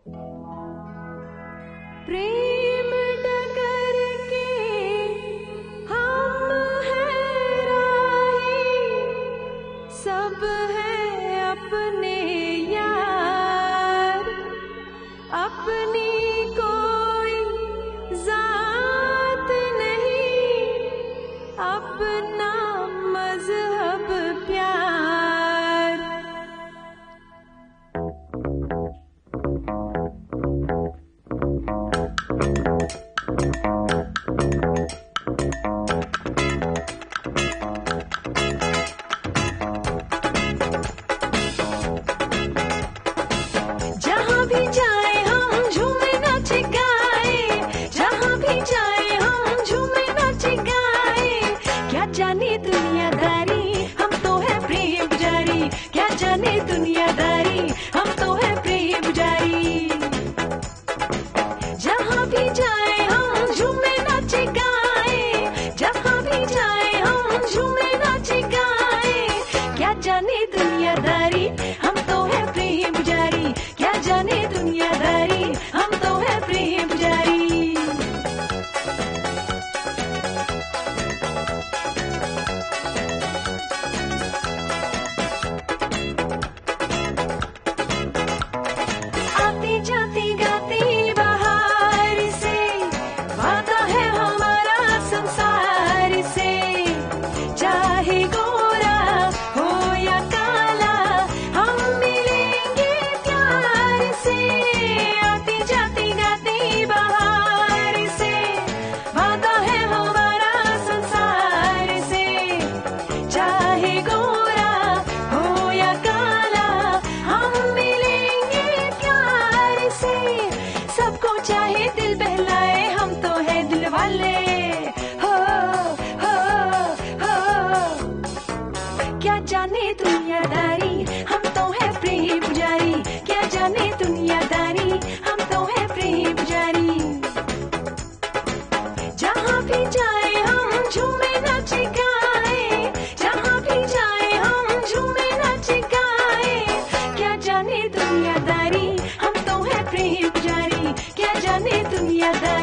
प्रेम डगर के हम हैं राही, सब है अपने यार, अपनी कोई जात नहीं, अपना मजहब प्यार। जहाँ भी जाए हम झूमे नाच गाए, जहाँ भी जाए हम झूमे नाच गाए। क्या जाने दुनियादारी, हम तो है प्रेम पुजारी, क्या जाने दुनियादारी, हम तो है प्रेम पुजारी। जहाँ भी जाए हम झूमे नाच गाए, जहाँ भी जाए हम झूमे नाच गाए। क्या जाने दुनियादारी, हम तो है प्रेम पुजारी, क्या जाने दुनियादारी, हम तो है प्रेम पुजारी। आती जाती गाती बहार से, वादा है हमारा संसार से। चाहे गोरा हो या काला, हम मिलेंगे प्यार से। आती जाती गाती बहार से, वादा है हमारा संसार से। चाहे गोरा हो या काला, हम मिलेंगे प्यार से। सबको चाहे दिल बहलाए, हम तो है दिल वाले। हो हो हो, क्या जाने दुनियादारी, हम तो है प्रेम पुजारी, क्या जाने दुनियादारी, हम तो है प्रेम पुजारी। जहाँ भी जाए हम झूमे नाच गाए, जहाँ भी जाए हम झूमे नाच गाए। क्या जाने दुनियादारी, हम तो है प्रेम पुजारी, क्या जाने दुनियादारी।